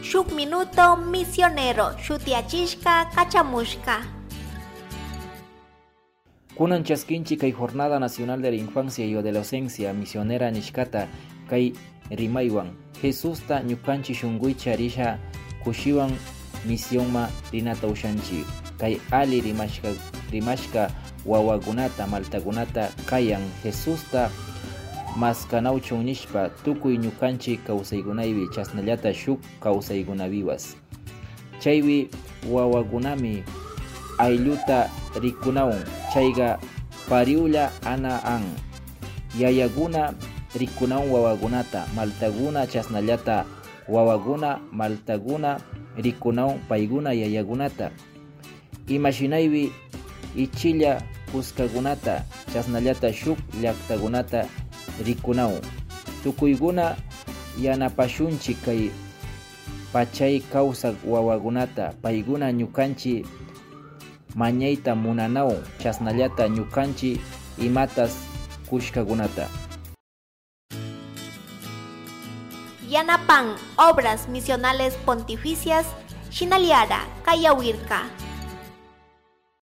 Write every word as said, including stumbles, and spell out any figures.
shuk minuto misionero shutiachishka kachamushka. Kunan chaskinchi kay Jornada Nacional de la Infancia y Adolescencia Misionera Nishkata kay rimaywan Jesusta ñukanchi shunguicha risha kushiwan misionma rinata ushanchi kay ali rimashka rimashka wawagunata maltagunata kayan Jesusta maskanawchun nishpa tukuy ñukanchi kawsaygunaybi chasnallata shuk kawsaygunaviwas chaywi wawagunami aylluta rikunawun chayga pariulla ana an yayaguna rikunawun wawagunata maltaguna chasnallata wawaguna maltaguna rikunawun payguna yayagunata imashinaybi ichilla kuskagunata chasnallata shuk llaqtakunata rikunawun tukuyguna yanapashunchi kay pachay kawsaq wawagunata payguna ñukanchi mañayta munanawun chasnallata ñukanchi imatas kushkagunata. Yanapan Obras Misionales Pontificias Shinaliara Kayawirka.